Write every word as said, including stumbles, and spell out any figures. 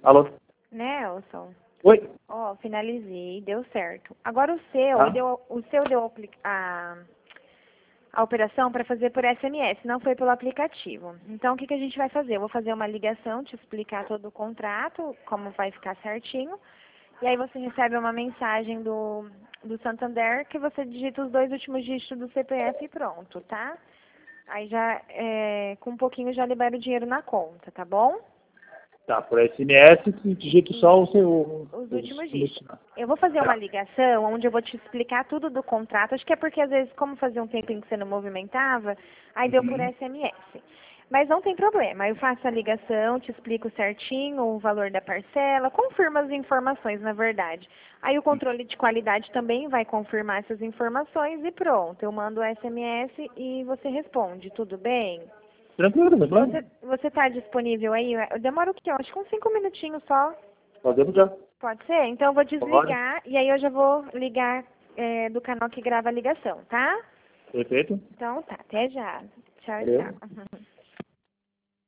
Alô? Nelson, Oi? ó, finalizei, deu certo. Agora o seu, Ah. deu, o seu deu apli- a, a operação para fazer por S M S, não foi pelo aplicativo. Então, o que, que a gente vai fazer? Eu vou fazer uma ligação, te explicar todo o contrato, como vai ficar certinho. E aí você recebe uma mensagem do, do Santander que você digita os dois últimos dígitos do C P F e pronto, tá? Aí já, é, com um pouquinho já libera o dinheiro na conta, tá bom? Tá, por S M S, digito só o seu... Os os- últimos os- dígitos. Eu vou fazer uma Tá. ligação onde eu vou te explicar tudo do contrato. Acho que é porque, às vezes, como fazia um tempinho que você não movimentava, aí deu por Uhum. S M S. Mas não tem problema. Eu faço a ligação, te explico certinho o valor da parcela, confirmo as informações, na verdade. Aí o controle de qualidade também vai confirmar essas informações e pronto. Eu mando o S M S e você responde. Tudo bem? Tranquilo, tranquilo. Você você está disponível aí? Eu demoro o quê? Eu acho que uns cinco minutinhos só. Fazemos já. Pode ser? Então eu vou Pode. desligar e aí eu já vou ligar é, do canal que grava a ligação, tá? Perfeito. Então tá, até já. Tchau, Valeu. tchau.